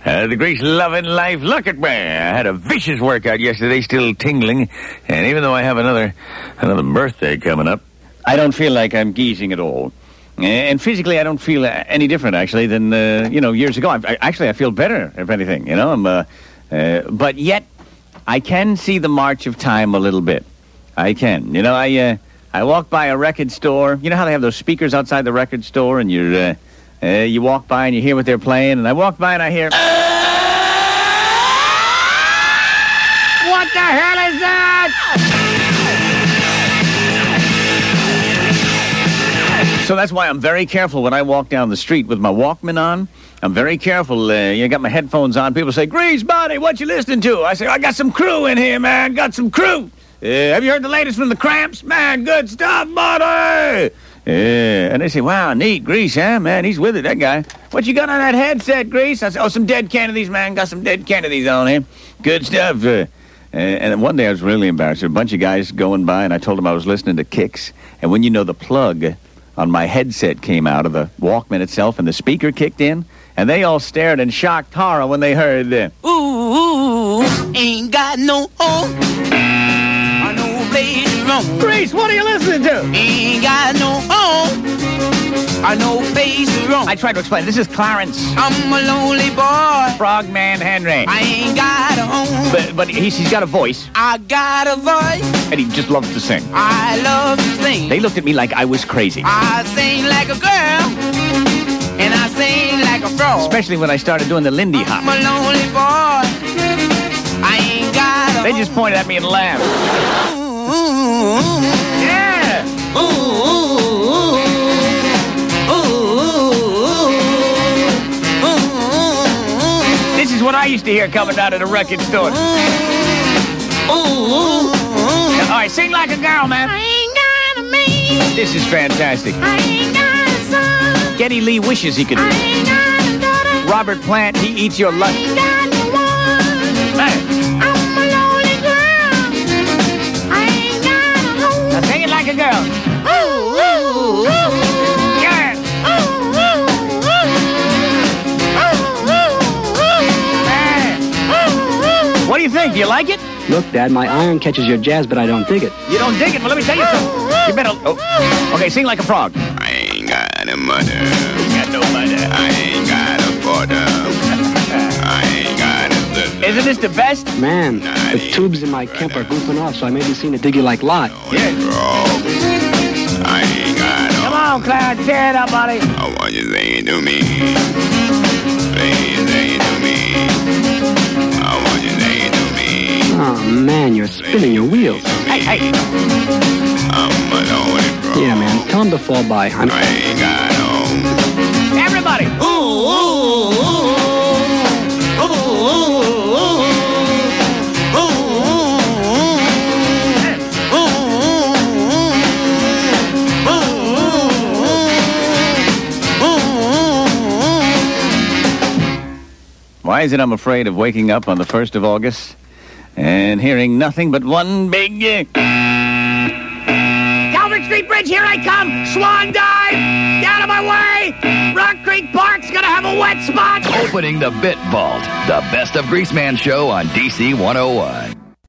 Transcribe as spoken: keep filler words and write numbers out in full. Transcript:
Uh, the Grease loving life. Look at me. I had a vicious workout yesterday, still tingling. And even though I have another another birthday coming up, I don't feel like I'm geezing at all. And physically, I don't feel any different, actually, than, uh, you know, years ago. I, I, actually, I feel better, if anything, you know. I'm, uh, uh, but yet, I can see the march of time a little bit. I can. You know, I uh, I walk by a record store. You know how they have those speakers outside the record store, and you're, uh, uh, you walk by and you hear what they're playing, and I walk by and I hear... What the hell is that? So that's why I'm very careful when I walk down the street with my Walkman on. I'm very careful. Uh, you got my headphones on. People say, Grease, buddy, what you listening to? I say, I got some crew in here, man. Got some crew. Uh, have you heard the latest from the Cramps? Man, good stuff, buddy. Yeah. And they say, wow, neat. Grease, huh? Man, he's with it, that guy. What you got on that headset, Grease? I say, oh, some Dead Kennedys, man. Got some Dead Kennedys on here. Good stuff. Uh, and then one day I was really embarrassed. A bunch of guys going by, and I told them I was listening to Kicks. And when you know the plug on my headset came out of the Walkman itself, and the speaker kicked in, and they all stared in shocked horror when they heard, uh, ooh, ain't got no home, I know place to roam. Grease, what are you listening to? Ain't got no home, I know place to roam. I tried to explain. This is Clarence. I'm a lonely boy, Frogman Henry. I ain't got a home, But, but he's, he's got a voice, I got a voice, and he just loves to sing. I love to sing. They looked at me like I was crazy. I sing like a girl, and I sing like a frog. Especially when I started doing the Lindy Hop. I'm a lonely boy, I ain't got a They just pointed at me and laughed. ooh, ooh, ooh. Yeah! Ooh, ooh, ooh. This is what I used to hear coming out of the record store. Ooh, All right, sing like a girl, man. I ain't got a man, This is fantastic. I ain't got a son, Geddy Lee wishes he could do I it. ain't got a daughter, Robert Plant, he eats your lunch. ain't got no one. Man, I'm a lonely girl, I ain't got a home. now sing it like a girl. Ooh, ooh, ooh. Yeah! Ooh, ooh, ooh. Ooh, ooh, ooh. Man. Ooh, ooh. What do you think? Do you like it? Look, Dad, my iron catches your jazz, but I don't dig it. You don't dig it? Well, let me tell you something. You better... Oh. Okay, sing like a frog. I ain't got a mother. Got no money. I ain't got a father. I ain't got a sister. Isn't this the best? Man, the tubes in my Kemp are goofing off, so I may be seen to dig you like Lot. Yeah. Frog. I ain't got Come a... on, Clarence, tear it up, buddy. I want you to say to me. Please say to me. I want you to say to me. Oh, man, you're spinning your wheels. Hey, hey. I'm a lonely frog. Yeah, man, tell him to fall by. I'm... I ain't got no... Everybody. ooh, ooh, ooh. Ooh, ooh, ooh. Why is it I'm afraid of waking up on the first of August and hearing nothing but one big... Uh... Calvert Street Bridge, here I come! Swan dive! Get out of my way! Rock Creek Park's gonna have a wet spot! Opening the Bit Vault, the Best of Greaseman show on D C one oh one.